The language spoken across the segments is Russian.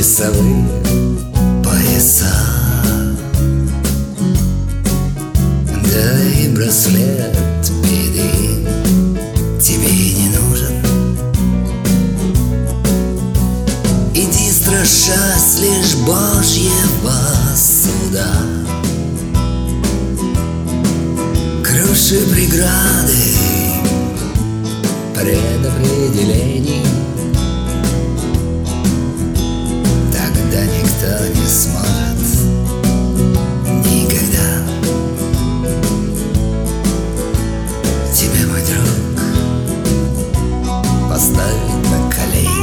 часовые пояса, да и браслет беды тебе не нужен. Иди, страшась лишь Божьего суда, круши преграды предопределений. Тогда никто не сможет никогда тебя, мой друг, поставить на колени.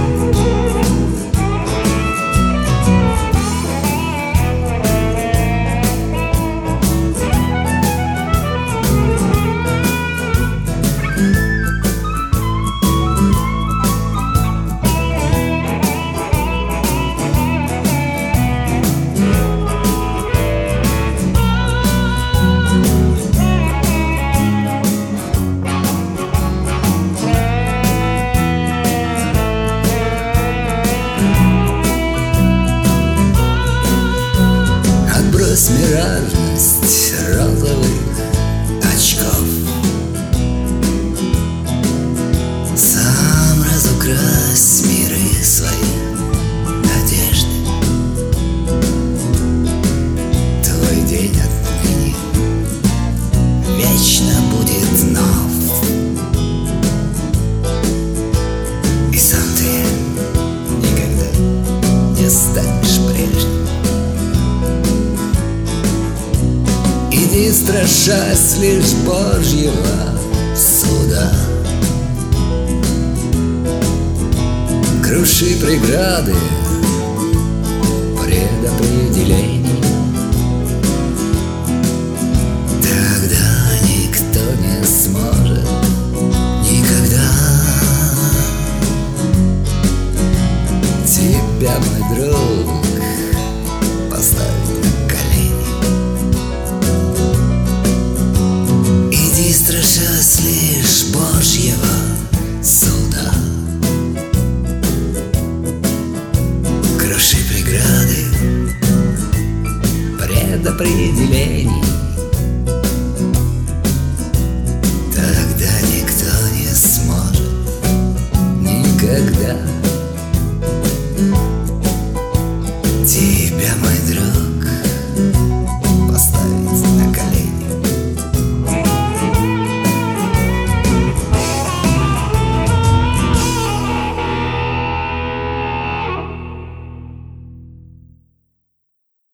Отбрось миражность розовых очков, сам разукрась миры свои надежды. Твой день отныне вечно будет нов, и сам ты никогда не станешь прежним. Иди, страшась лишь Божьего суда, круши преграды предопределений. Тогда никто не сможет никогда тебя, мой друг, поставить на колени. Страшась лишь Божьего